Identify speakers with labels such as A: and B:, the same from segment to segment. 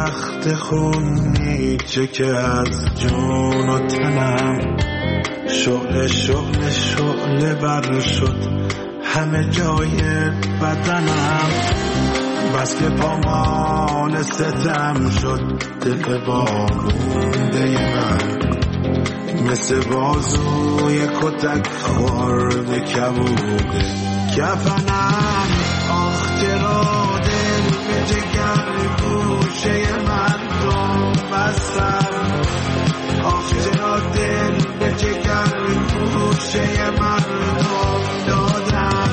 A: رخت خونی چه که از جون و تنم شعله شعله شعله بر شد همه جای بدنم. بس که پامال ستم شد دل بارونده من مثل بازوی کتک خورده کبوده کفنم. آخ چرا دل به جگر گوشه مردم بستم. آخ چرا دل به جگر گوشه مردم دادم.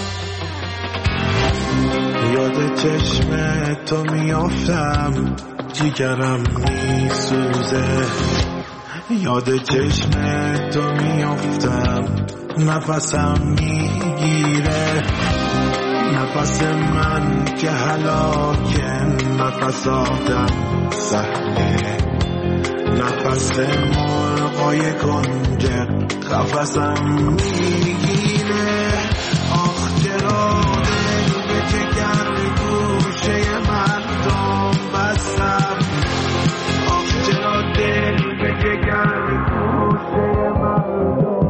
A: یاد چشم تو میافتم جیگرم میسوزه. یاد چشم تو میافتم نفسم میگیره. نفس من که هلاکه نفس آدم سهله. نفس مرغای کنجه قفسم میگیره. آخ چرا دل به جگر گوشه مردم بستم. آخ چرا دل به جگر گوشه مردم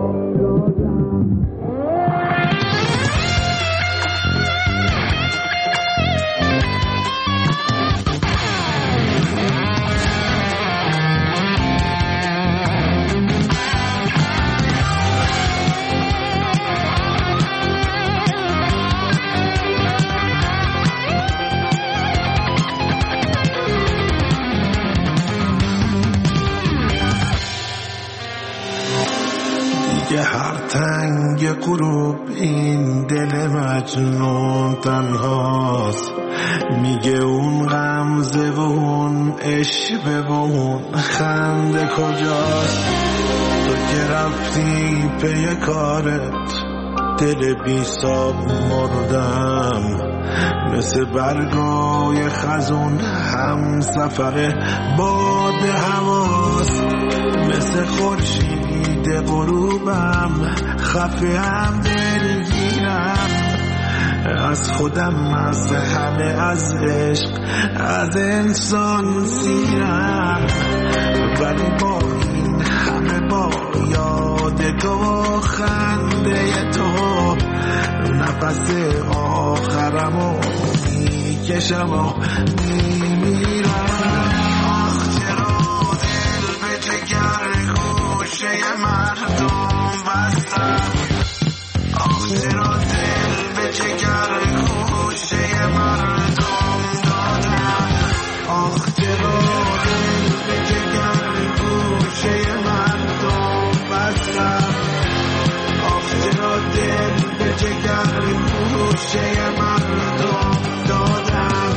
A: یه هر تنگ غروب این دل مجنون تنهاست. میگه اون غمزه و اون عشق و اون خنده کجاست. تو که رفتی پی کارت دل بی ساب مردم. مثل برگای خزون هم سفر باد هواست. مثل خورشید غروبم خفه هم دلگیرم. از خودم از همه از عشق از انسان سیرم. ولی با این همه با یاد تو خنده تو نفس آخرمو میکشم و میمیرم. آخ چرا دل به جگر گوشه مردم بستم. آخ چرا دل به جگر گوشه مردم دادم. آخ چرا دل به جگر گوشه مردم بستم. آخ چرا دل به جگر گوشه مردم دادم.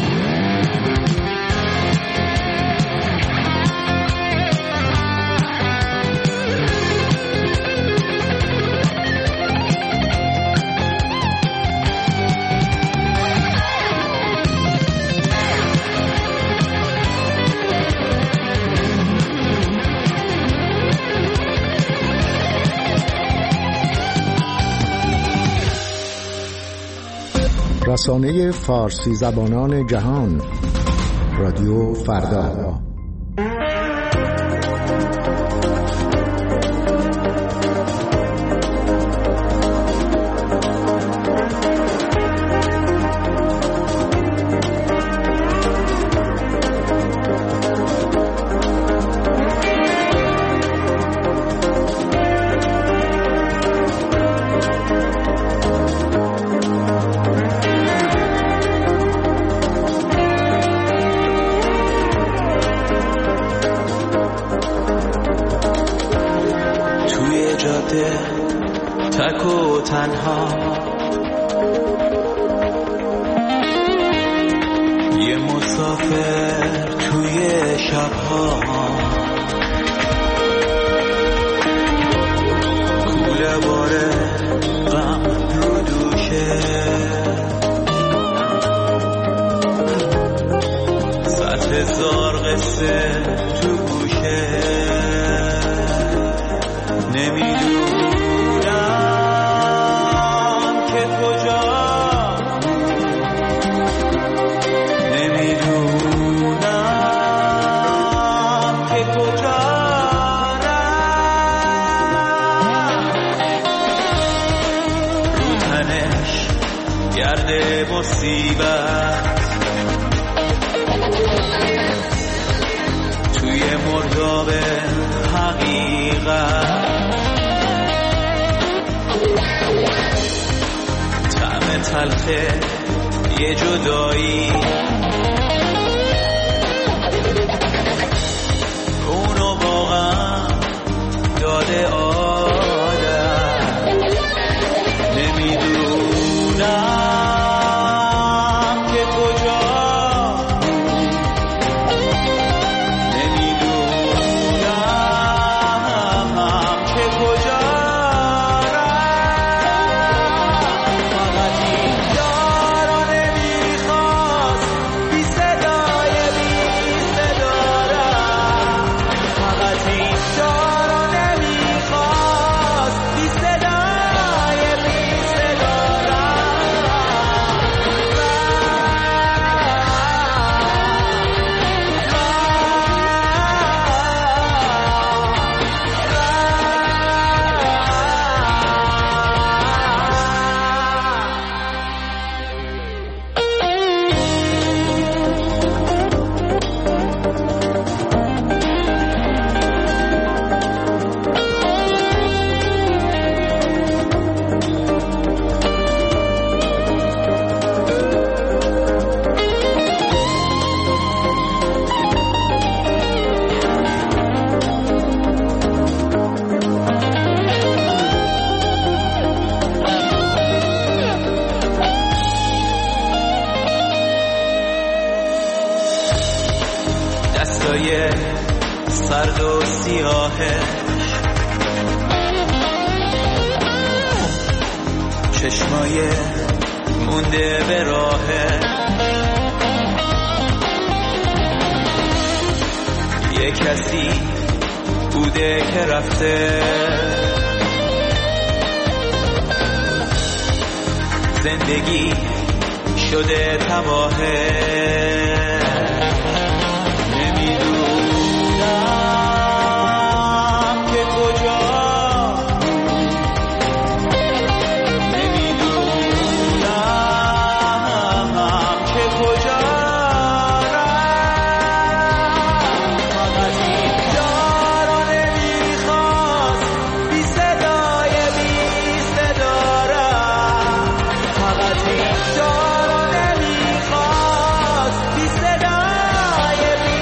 B: رسانه فارسی زبانان جهان رادیو فردا.
C: تک و تنها یه مسافر توی شبها کوله باره غم رو دوشه صد هزار قصه تو گوشه نمیدونم که کجا نمیدونم مصیبت توی مرداب حقیقت طعم تلخه یه جدایی اونو واقعا داده آدم نمیدونم که کجا نمیدونم که کجا فقط این یارو نمیخواست بی صدای بی صدارم فقط این یارو نمیخواست بی صدای بی دستای سرد و سیاهش چشمای مونده به راهه یه کسی بوده که رفته زندگی شده تباهه نمیدونم که کجا نمیدونم که کجا فقط این یارو نمیخواست بی صدای بی صدارم فقط این یارو نمیخواست بی صدای بی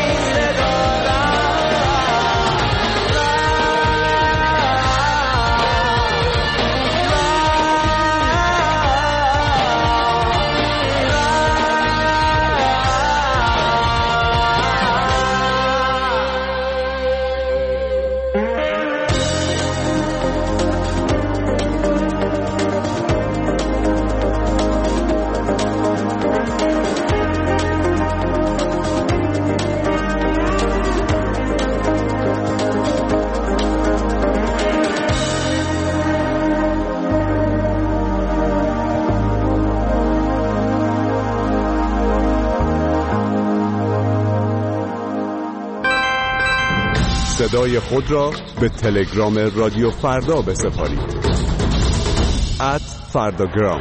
D: صدای خود را به تلگرام رادیو فردا بسپارید. @فرداگرام.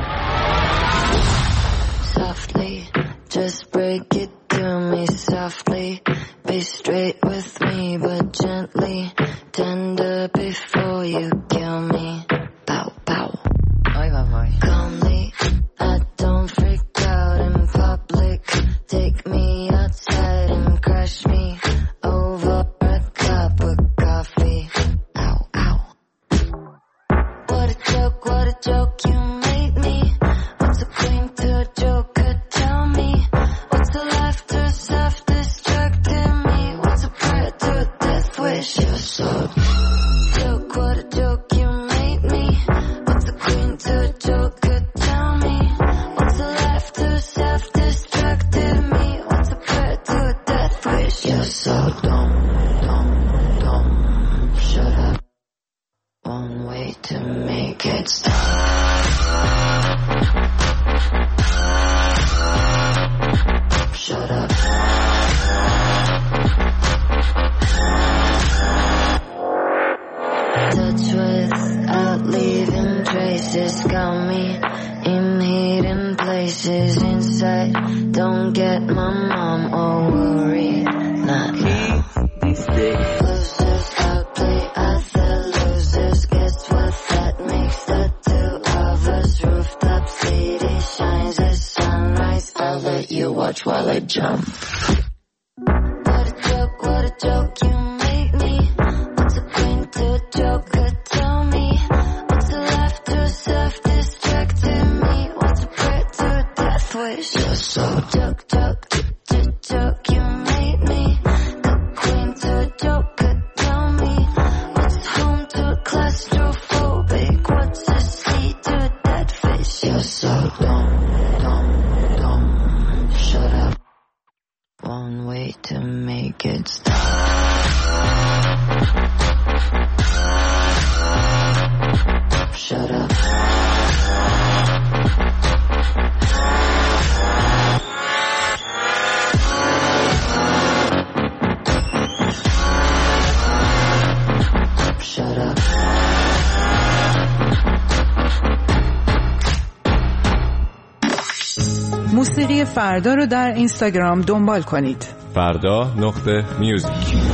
E: Softly, just break it to me softly. Be straight with me, but gently. Tender before you kill me. Pow, pow. Calmly, I don't freak out in public. Take me outside and crush me over a cup of coffee. Ow, ow. What a joke you made me. What's a queen to a joker? Tell me. What's a life to self-destructing me? What's a prayer to a death wish? You're so joke, what a joke you made me. What's a queen to a joker? Tell me. What's a life to self-destructing me? What's a prayer to a death wish? You're so dumb, dumb, dumb. Shut up. One way to make it stop. Shut up. Touch without leaving traces. Got me in hidden places inside. Don't get my mom all worried. Not now. Losers ugly as the losers. Guess what that makes the two of us? Rooftop city shines as sunrise. I'll let you watch while I jump. What a joke you make me. What's a queen to a joker? Tell me. What's a laugh to a self-distracting me? What's a prayer to a death wish? You're so joke, you made me. The queen to a joker, tell me. What's home to a claustrophobic? What's a sea to a dead fish? You're so dumb. Shut up. One way to make it stop. Shut up. Shut up.
F: موسیقی فردا رو در اینستاگرام دنبال کنید.
G: فردا.music.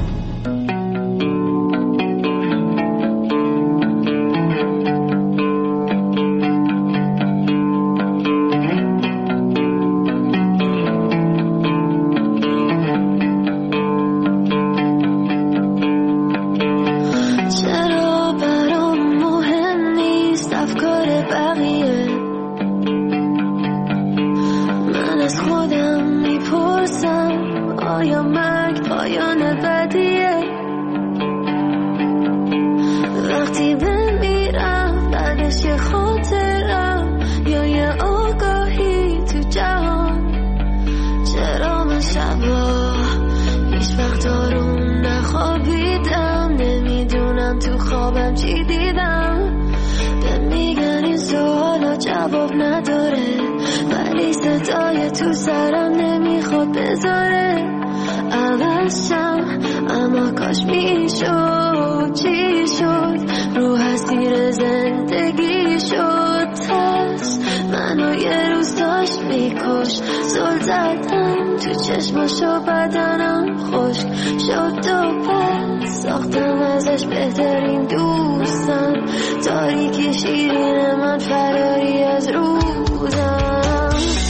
E: چشماشو بدنم خشک شد و پس ساختم ازش بهترین دوستم تاریکی شیرین من فراری از روزم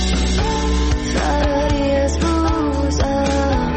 E: فراری از روزم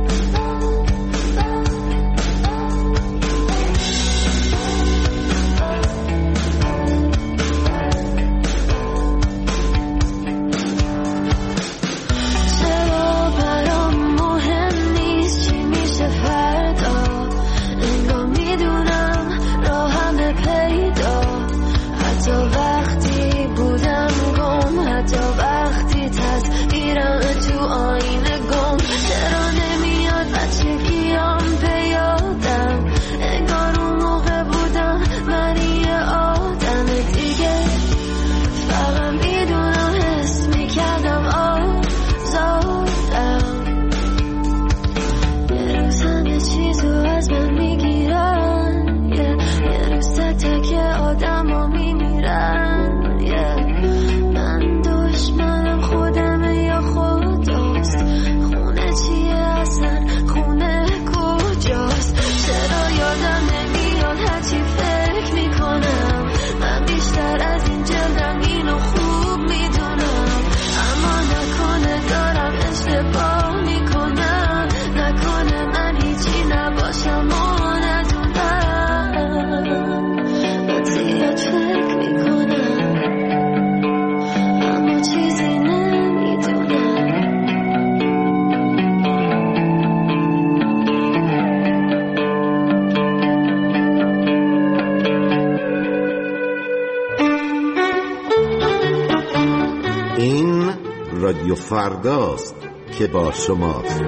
H: رادیو فرداست که با شماست.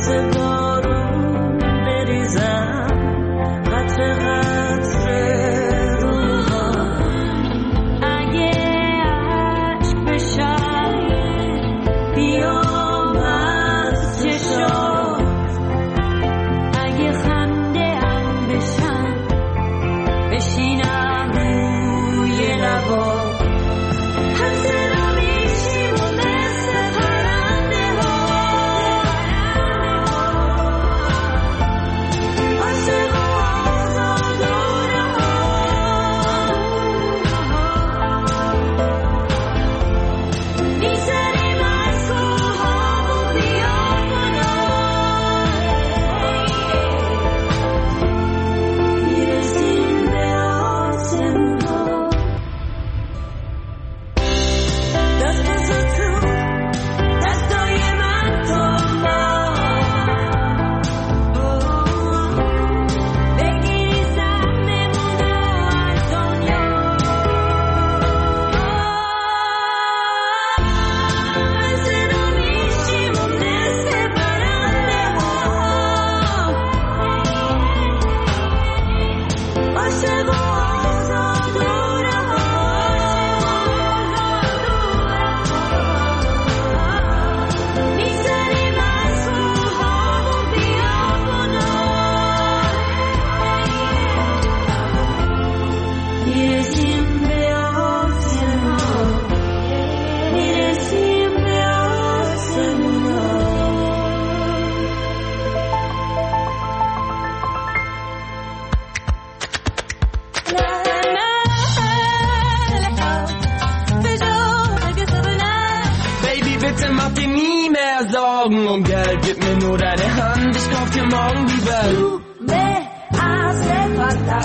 C: Sorgen und Geld, gib mir nur deine Hand, ich kauf dir morgen die Welt.
G: Du me hace falta,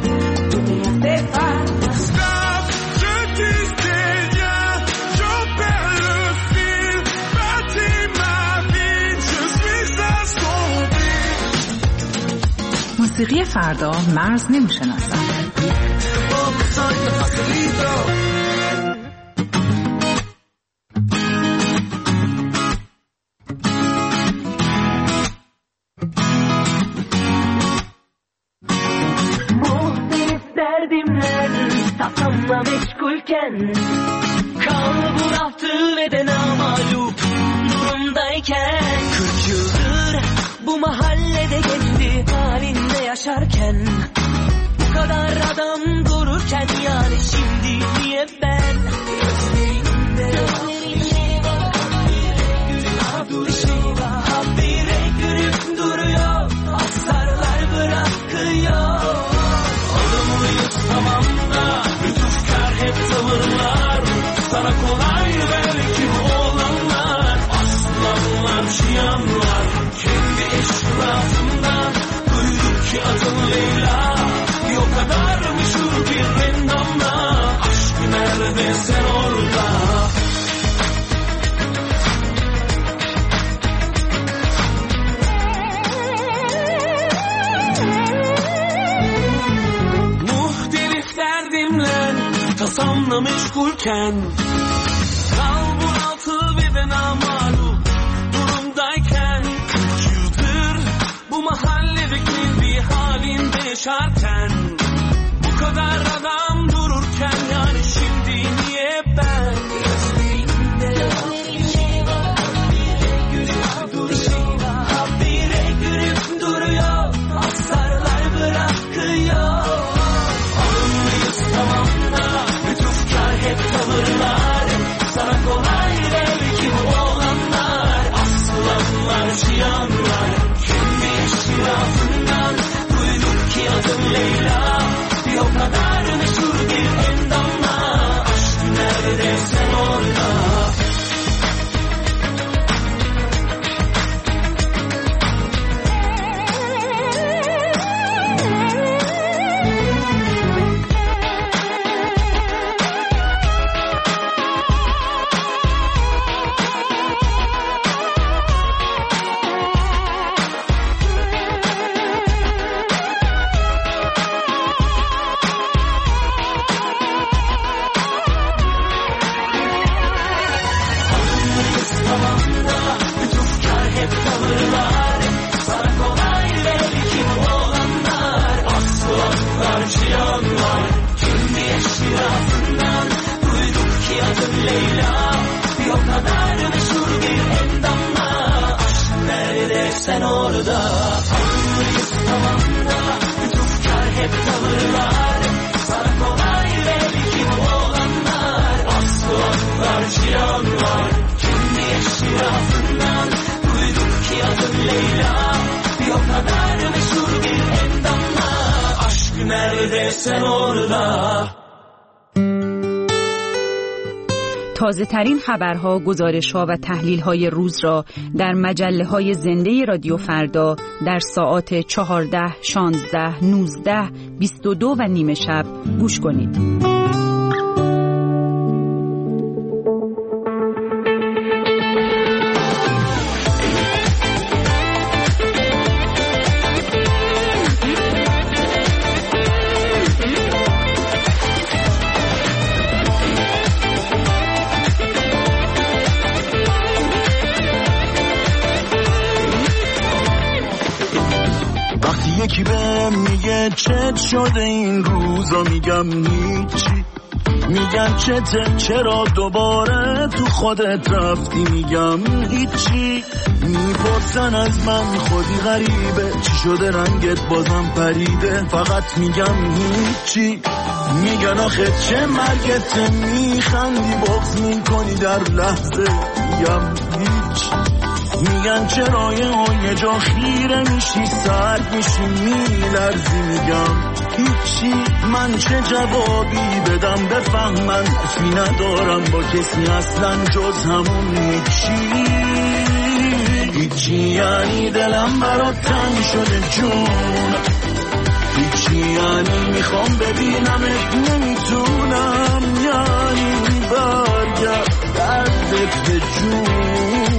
G: tu me hace falta.
A: Stop, je disais rien, j'en perds le fil, bâtis ma vie, je suis assombri.
F: موسیقی فردا مرز نمیشناسد.
C: Tasamla meşgulken kal bunaltı ve de namalup durumdayken 40 yıldır bu mahallede kendi halinde yaşarken bu kadar adam dururken yani şimdi niye ben gözlerinde habire gülüp duruyor asarlar bırakıyor oğlum uyut tamam da lütufkar hep tavırlar sana kolay belki bu olanlar aslanlar çıyanlar kendi eşrafından duyduk ki adın Leyla bir o kadar meşhur bir endamla aşk nerede sen orada tasamla meşgulken kal bunaltı ve de namalup durumdayken 40 yıldır bu mahalledeki bir halinde yaşarken bu kadar adam dururken yani şimdi niye ben gözlerinde habire gülüp duruyor asarlar bırakıyor alımlıyız tamam hep tavırlar sen orada. Anlıyız tamam da lütufkar hep tavırlar. Sana kolay belki olanlar. Aslanlar, cihanlar, kendi eşrafından duyduk ki adın Leyla. Bir o kadar meşhur bir endamla. Aşk nerede sen orada.
I: تازه ترین خبرها، گزارش‌ها و تحلیل‌های روز را در مجله‌های زنده رادیو فردا در ساعات 14, 16, 19, 22 و نیم شب گوش کنید.
J: یکی بهم میگه چت شده این روزا، میگم هیچی. میگن چته، چرا دوباره تو خودت رفتی، میگم هیچی. میپرسن از من خودی غریبه، چی شده رنگت بازم پریده، فقط میگم هیچی. میگن آخه چه مرگته، میخندی بغض میکنی در لحظه، میگم هیچ. میگن چرا یه جا خیره میشی، سرد میشی، میلرزی، میگم هیچی. من چه جوابی بدم بفهمن، حرفی ندارم با کسی اصلا جز همون هیچی. هیچی یعنی دلم برات تنگ شده جون، هیچی یعنی میخوام ببینمت نمیتونم، یعنی برگرد دردت به جون.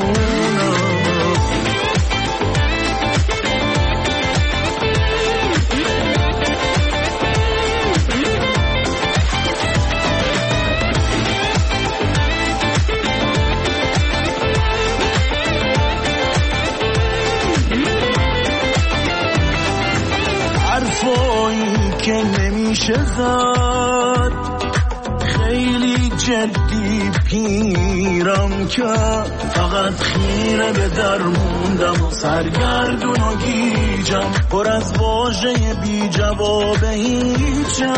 J: حرفایی که نمیشه زد، خیلی جدی پیرم کرد، فقط خیره به در موندم و سرگردون و گیجم، پر از واژه بی جواب هیچم.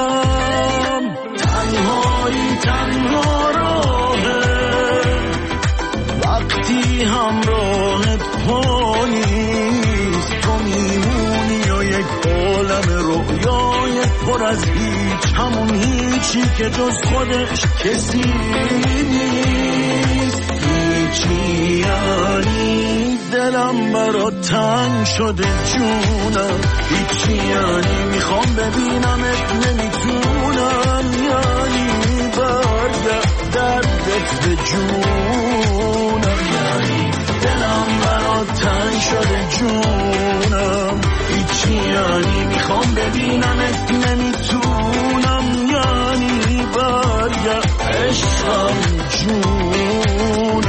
J: تنهایی تنها راهه وقتی همراهت پا نیست، تو میمونی و یک عالم رویای پر از هیچ، همون هیچی که جز خودش کسی نیست. هیچی یعنی دلم برات تنگ شده جونم، هیچی یعنی میخوام ببینمت نمیتونم، یعنی برگرد دردت به جونم، یعنی دلم برات تنگ شده جونم، هیچی یعنی میخوام ببینمت نمیتونم، یعنی برگرد عشقم جونم.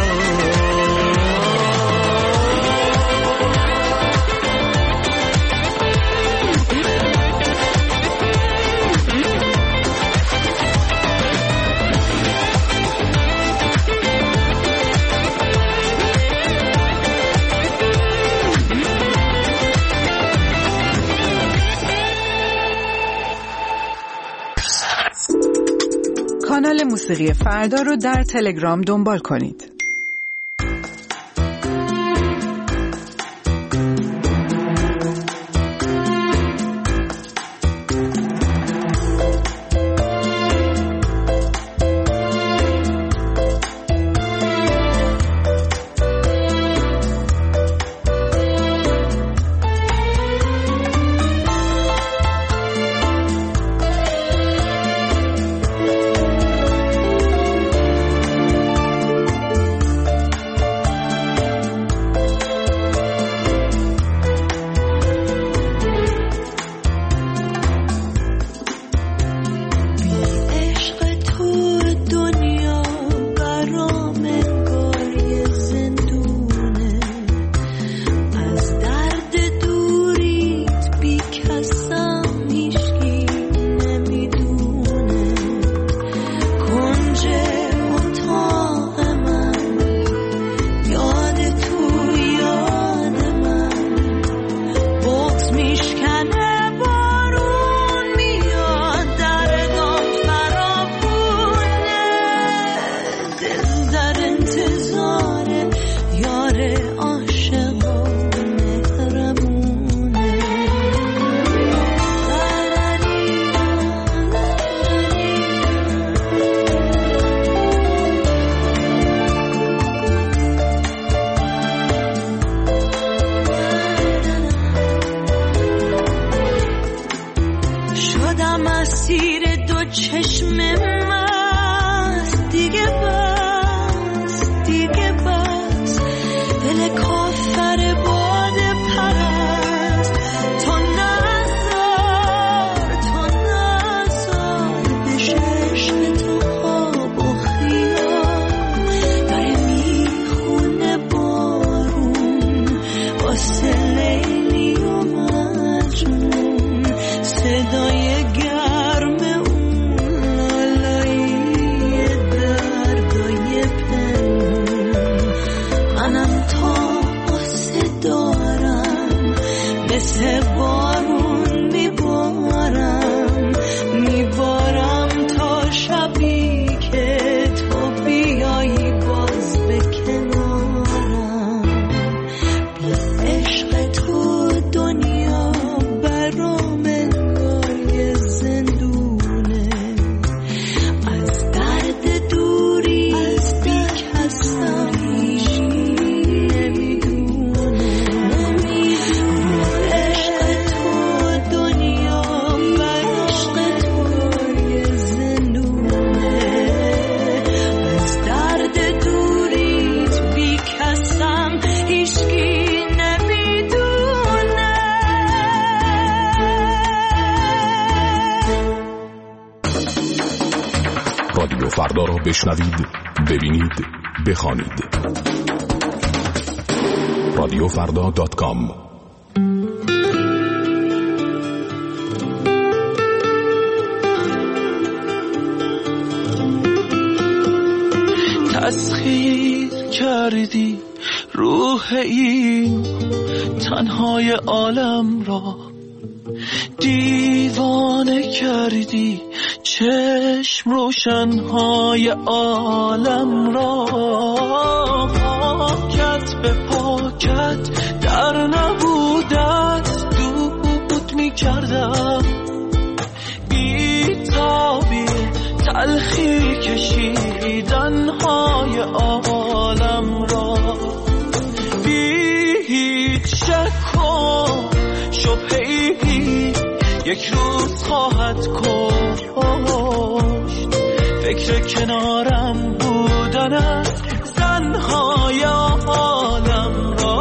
F: کانال موسیقی فردا رو در تلگرام دنبال کنید.
G: کار عاشقا مهربونه. شدم اسیر دو چشم مست، دیگه بس دیگه بس، دل کافر باد پرست. تو نزار بشه عشق تو خواب و خیال، داره میخونه بارون واسه لیلی و مجنون. صدای گرم اون لالایی دردای پنهون، منم تا قصه دارم مثل بارون میبارم تا شبی که تو بیایی باز به کنارم. بی عشق تو دنیا برام انگار زندونه، از درد دوری بی کسم هیچ نمیدونه. عشق تو دنیا بر عشق تو زندونه، از درد دوری بی کسم هیچکی نمیدونه.
K: رادیو فردا را بشنوید، ببینید، بخوانید. radiofrda.com.
J: تسخیر کردی روح این تنهای عالم را، دیوانه کردی چشم روشنهای عالم را. پاکت به پاکت در نبودت دود می کردم، بی تابی تلخی کشیدنهای عالم را. بی هیچ شک و شبهی یک روز خواهد کشت، فکر کنارم بودنت زنهای عالم را.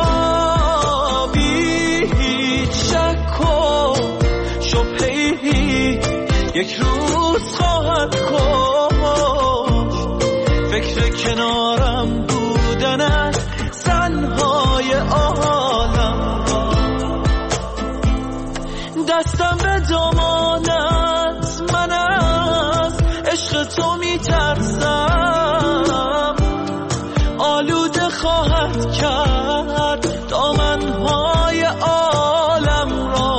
J: بی هیچ شک و شبهی یک روز خواهد کشت، فکر کنارم بودنت زنهای عالم را. دستم به دامانت، من از عشق تو میترسم، آلوده خواهد کرد دامنهای عالم را.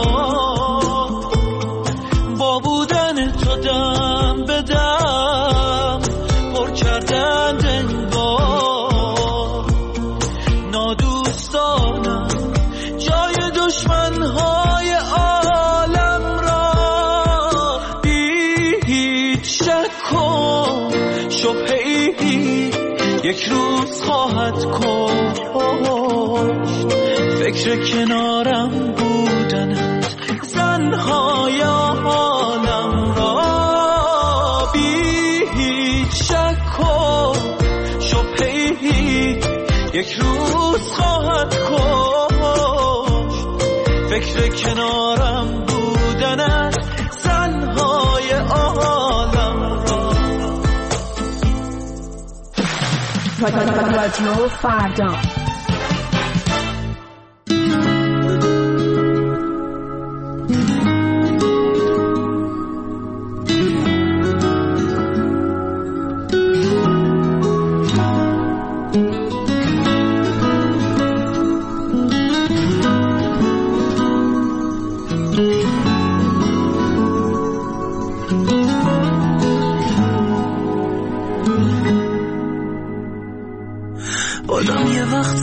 J: با بودن تو دم به دم پر کردن انگار، نادوستانم جای دشمنهای عالم را. بی هیچ شک و شبهی یک روز خواهد کشت، فکر کنارم بودنت زنهای عالم را. بی هیچ شک و شبهی یک روز خواهد کشت، فکر کنارم بودنت زنهای عالم را.
I: رادیو فردا.
J: آدم یه وقت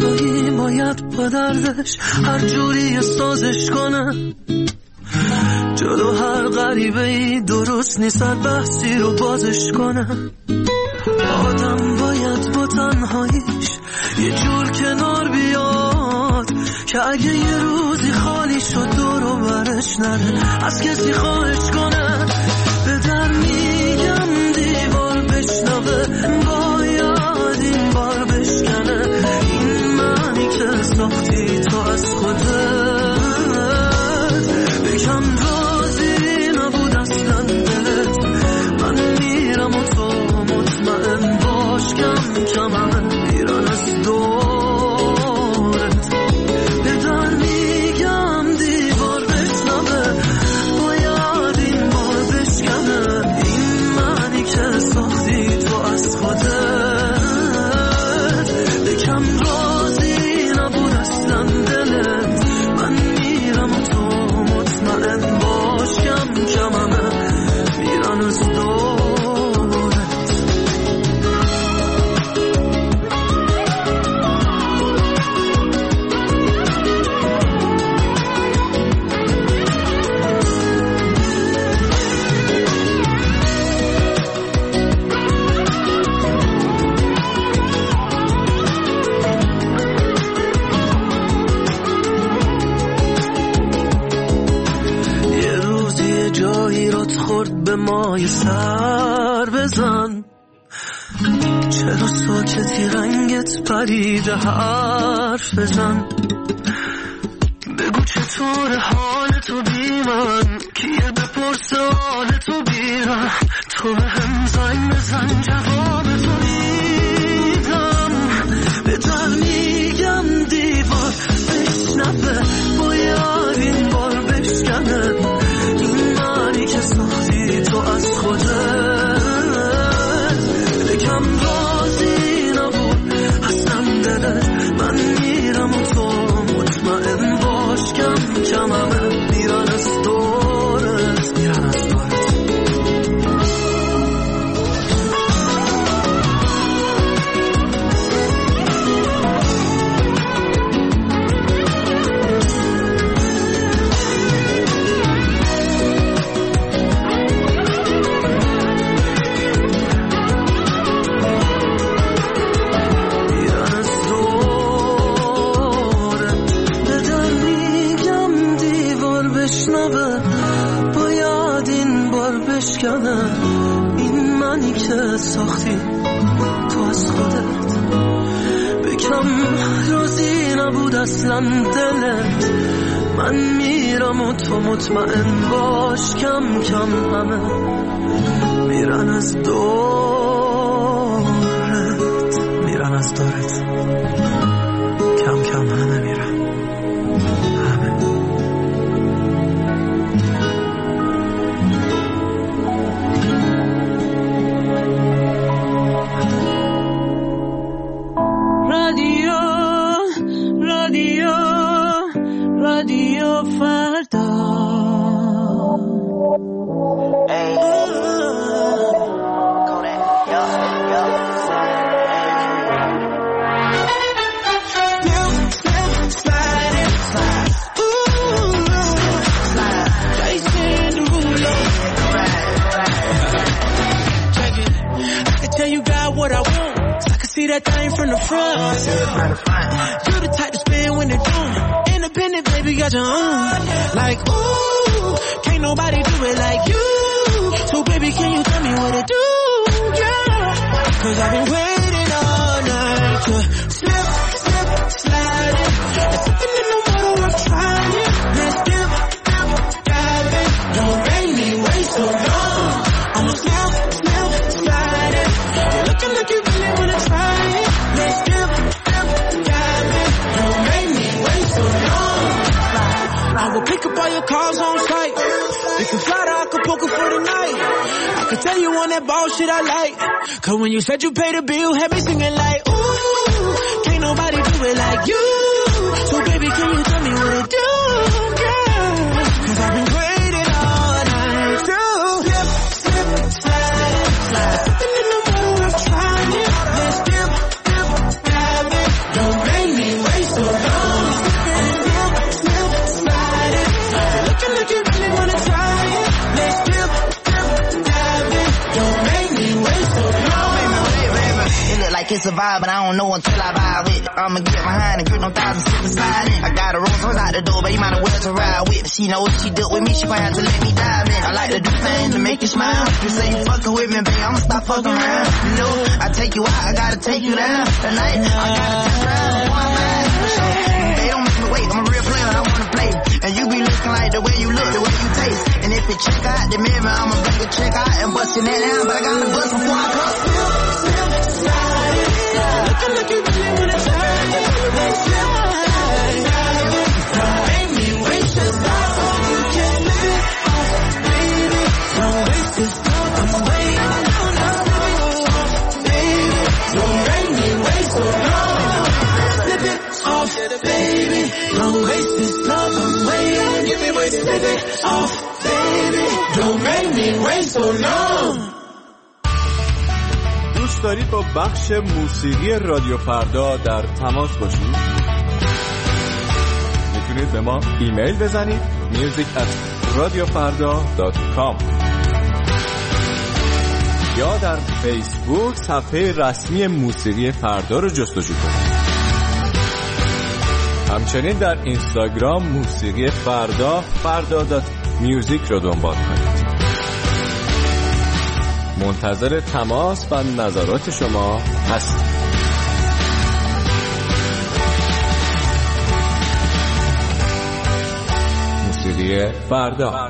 L: باید با دردش هر جوری سازش کنم. جلو هر غریبه ای درست نیست هر بحثی رو بازش کنم. آدم باید با تنهاییش یه جور کنار بیاد که اگه یه روزی خالی شد دور و برش نره از کسی خواهش کنه. به در میگم دیوار بشنوه باید این بار بشکنه. این معنی که ساختی تو از خودت بکم راضی نبود اصلا دلت. من میرم و تو مطمئن باش کم کم همه میرن از دورت. به در میگم دیوار بشنوه باید این بار بشکنه. این معنی که ساختی تو از خودت بکم راضی نبود اصلا دلت. من میرم و تو مطمئن باش کم کم همه میرن از دورت. خورد به مای سر بزن. چرا ساکتی رنگت پریده حرف بزن. بگو چطور حال تو بی من کیه بپرسه حال تو بیرم. تو به هم زنگ بزن جواب تو میدم. به در میگم دیوار بشنوه باید این بار بشکنه. این معنی که ساختی تو از خودت بکم راضی نبود اصلا دلت. من میرم و تو مطمئن باش کم کم همه میرن از دورت. میرن از دورت. باید این بار بشکنه. این منی که ساختی تو از خودت بکم راضی نبود اصلا دلت. من میرم و تو مطمئن باش کم کم همه میرن از دورت. میرن از دورت. کم کم همه میرن.
C: رادیو فردا. What I want, I can see that thing from the front. You the type to spin when they're done. Independent, baby, got your own. Like, ooh, can't nobody do it like you. So, baby, can you tell me what to do? Yeah, cause I've been waiting all night to slip, slip, slide it. There's something in the water I'm trying. Let's dip, dip, dive in. Don't make me wait so long. I'ma slip, slip, slide it. You're looking like you really wanna try it. Let's dip, dip, dive in. Don't make me wait so long. I will pick up all your calls on site. We can fly to Acapulco for the night. I can tell you on that ball shit I like. Cause when you said you paid the bill, had me singing like, ooh, can't nobody do it like you. So baby, can you tell me what to do, girl? Cause I've been waiting all night to slip, slip, slide, slide. Something in the water I'm trying. Let's dip, dip, dive in. Don't make me wait so long.
M: it's a vibe, but I don't know until I vibe with it. I'ma get behind and grip no thousand sit beside it. I got a Rolls Royce out the door, but you might as well to ride with. She know if she dealt with me, she gon' have to let me dive in. I like to do things to make you smile. You say you fucking with me, babe, I'ma stop fucking around. You know, I take you out, I gotta take you down. Tonight, I gotta test drive before I ride. They don't make me wait, I'm a real player, I wanna play. And you be looking like the way you look, the way you taste. And if you check out the mirror, I'ma bring a check out and bustin' that down. But I gotta bust before I come. Looking like you really wanna try. Don't make me waste this time. You can't live it off, baby. Don't waste this time. I'm waiting on us. Baby, don't make me wait so long. Slip it off, baby. Don't waste this time. I'm waiting. Give me wait, slip it off, baby. Don't make me wait so long.
D: دوست دارید با بخش موسیقی رادیو فردا در تماس باشید؟ میتونید به ما ایمیل بزنید music@radiofarda.com یا در فیسبوک صفحه رسمی موسیقی فردا رو جستجو کنید. همچنین در اینستاگرام موسیقی فردا.music رو دنبال کنید. منتظر تماس و نظرات شما هستیم. موسیقی فردا.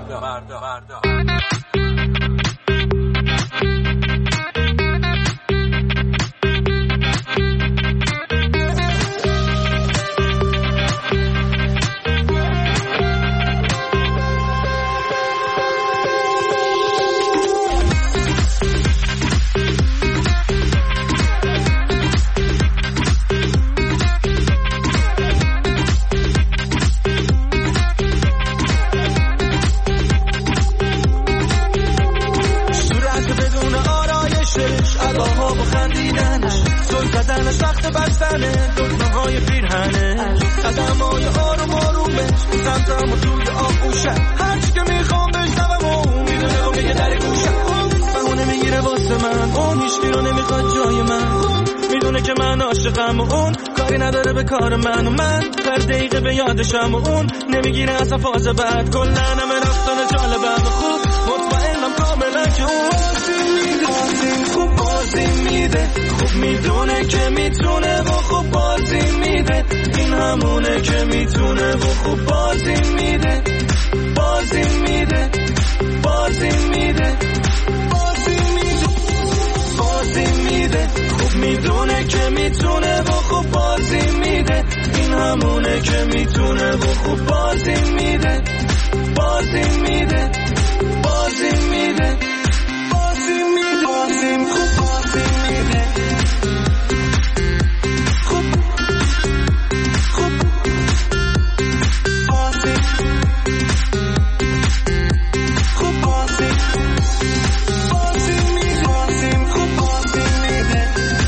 J: کار من و من هر دقیقه به یادشم و اون نمیگیره اصلا فاز بعد کلن همه رفتن جالبم خوب مطمئنم کاملا که اون خوب بازی میده خوب میدونه که میتونه و خوب بازی میده این همونه که میتونه و خوب بازی میده بازی میده بازی میده بازی میده بازی میده خوب میدونه که میتونه و خوب بازی میده این همونه که میتونه و خوب بازی میده بازی میده بازی میده بازی میده بازی خوب بازی میده خوب خوب بازی خوب بازی بازی میده بازی خوب بازی میده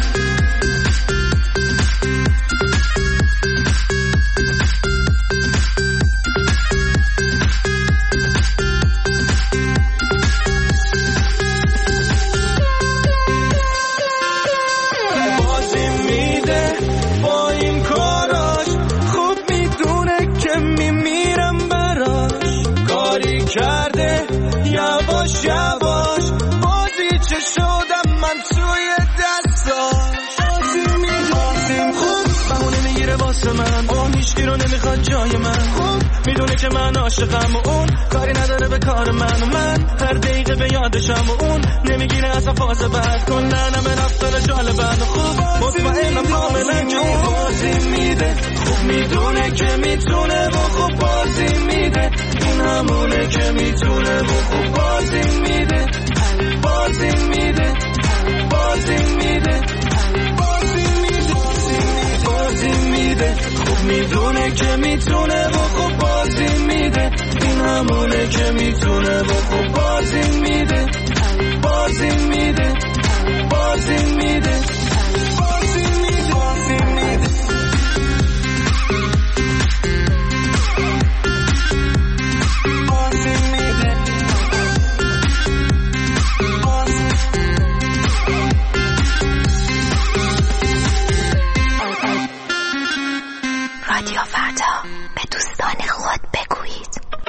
J: کرده یواش یواش بازی چه شدم من توی دستاش بازی میدونیم خوب بهونه میگیره واسه من اون هیچکی رو نمیخواد جای من خوب میدونه که من عاشقم و اون کاری نداره به کار من و من هر دقیقه به یادشم و اون نمیگیره اصلا فاز بعد کلن همه رفتن جالبن خوب مطمئنم کاملا که اون بازی میده خوب میدونه که میتونه و خوب بازی میده این همونه که میتونه و خوب بازی میده بازی میده بازی میده بازی میده بازی میده خوب میدونه که میتونه و خوب بازی میده این همونه که میتونه و خوب بازی میده بازی میده بازی میده بازی میده بازی میده
N: فردا به دوستان خود بگویید.